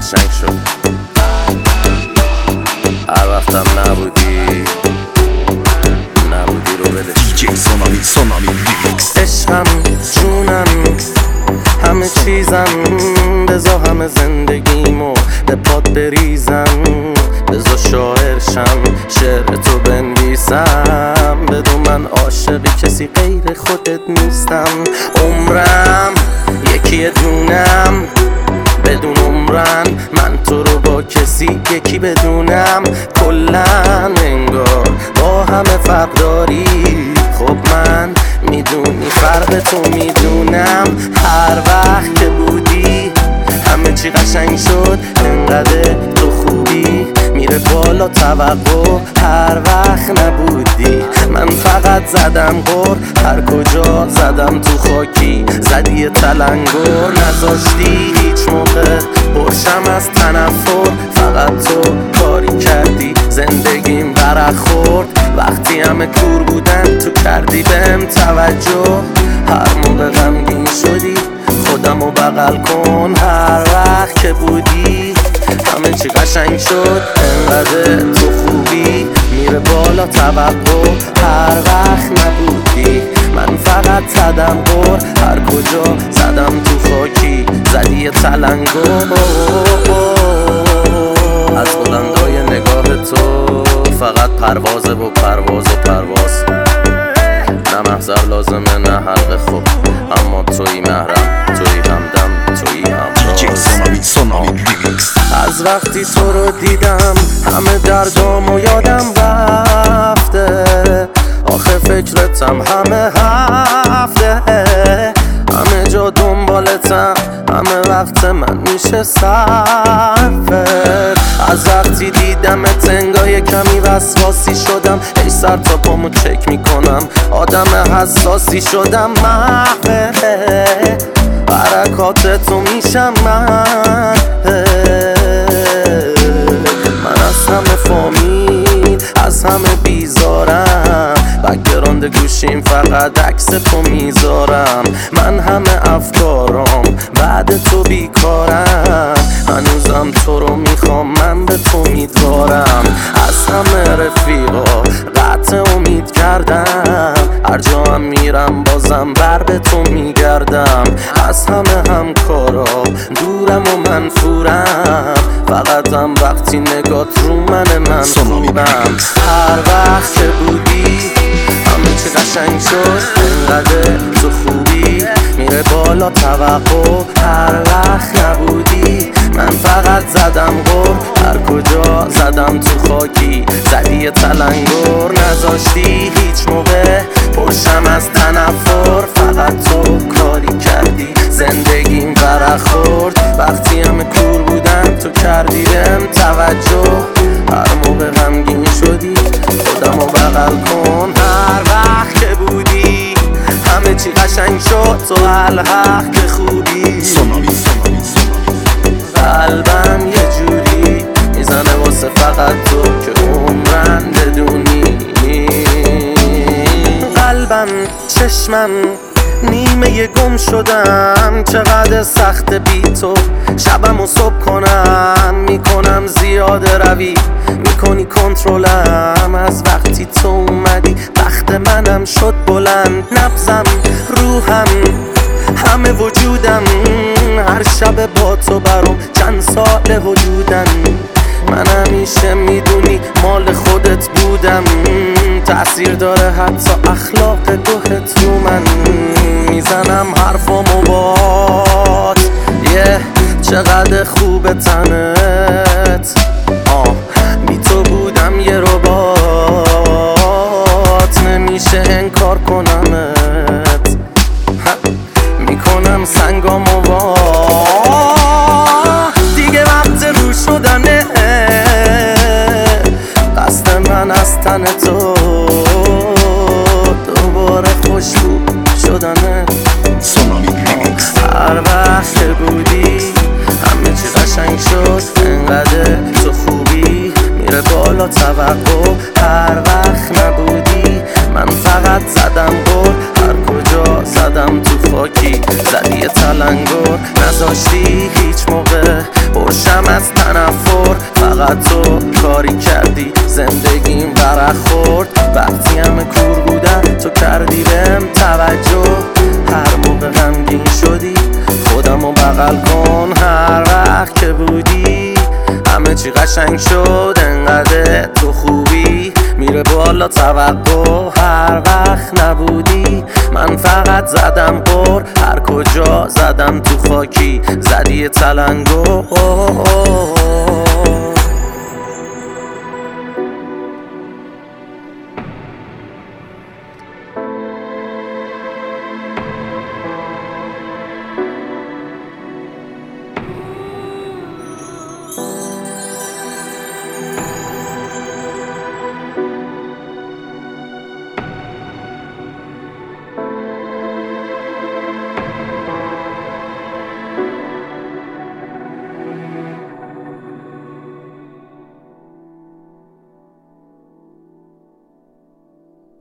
قشنگ شد. هر وقتم نبودی رو بدش. DJ سونامی ریمیکس. عشقم جونم همه چیزم، بذار همه زندگیمو به پات بریزم، بذار شاعرشم شعر تو بنویسم، بدون من عاشق کسی غیر خودت نیستم. عمرم یکی دونم بدون عمرن، من تو رو با کسی یکی بدونم. کلن انگار با همه فرق داری، خب من میدونی فرق تو میدونم. هر وقت که بودی همه چی قشنگ شد، انقدر تو خوبی میره بالا توقع. هر وقت نبودی من فقط زدم غر، هر کجا زدم تو خاکی زدی تلنگر. نذاشتی هیچ موقع برشم از تنفر، فقط تو کاری کردی زندگیم برق خورد. وقتی همه کور بودن تو کردی بهم توجه، هر موقع غمگین شدی خودمو بغل کن. هر وقت که بودی همه چی قشنگ شد، انقدر تو خوبی میره بالا توقع. هر وقت نبودی من فقط زدم غر، هر کجا زدم تو خاکی زدی تلنگر. از بلندای نگاه تو فقط پروازه و پرواز و پرواز، نه محضر لازمه نه حلقه خوب، اما توی محرم توی همدم توی همراز. سونامی ریمیکس. از وقتی تو رو دیدم همه دردامو یادم رفته، آخه فکرتم همه هفته، همه جا دنبالتم، همه وقت من میشه صرفه. از وقتی دیدمت انگار کمی وسواسی شدم، ای سر تا پامو چک میکنم، آدم حساسی شدم. محوه حرکاتتو میشم من از همه فامیل از همه بیزارم، بک‌گراند گوشیم فقط عکس تو میذارم. من همه افکارم بعد تو بیکارم، هنوزم تو رو میخوام من به تو امیدوارم. از همه رفیقا قطع امید کردم، هر جا هم میرم بازم بر به تو میگردم. از همه همکارا دورم و منفورم، فقط هم وقتی نگات رو من خوبم. هر وقت که بودی همه چی قشنگ شد، انقدر تو خوبی میره بالا توقع. هر وقت نبودی من فقط زدم غر، هر کجا زدم تو خاکی زدی تلنگر. نذاشتی هیچ موقع پرشم از تنفر، فقط تو کاری کردی زندگیم برق خورد. وقتی همه کور بودن تو کردی بهم توجه، هر موقع غمگین شدی خودمو بغل کن. هر وقت که بودی همه چی قشنگ شد، تو الحق که خوبی. قلبم یه جوری میزنه واسه فقط تو که عمرن بدونی. قلبم چشمم نیمه گم شدم، چقدر سخت بی تو شبم و صبح کنم. میکنم زیاده روی میکنی کنترلم، از وقتی تو اومدی بخت منم شد بلند. نبضم روحم همه وجودم، هر شب با تو برام چند سال وجودن. من همیشه میدونی مال خودت بودم، تأثیر داره حتی اخلاق گوهت رو من. میزنم حرفامو بات چقدر خوبه تنت، بی تو بودم یه ربات، نمیشه انکار کنمت. میکنم سنگامو دیگه وقت رو شدنه، قصد من از تن تو دوباره خوشبو شدنه. هر وقت که بودی همه چی قشنگ شد، انقدر تو خوبی میره بالا توقع. هر وقت نبودی من فقط زدم غر، هر کجا زدم تو خاکی زدی تلنگر. نذاشتی هیچ موقع پرشم از تنفر، فقط تو کاری کردی زندگیم ورق خورد. وقتی همه کور بودن تو کردی بهم توجه، هر موقع غمگین شدی خودمو بغل کن. هر وقت که بودی همه چی قشنگ شد، انقدر تو خوبی میره بالا توقع. هر وقت نبودی من فقط زدم قر، هر کجا زدم تو خاکی زدی تلنگو.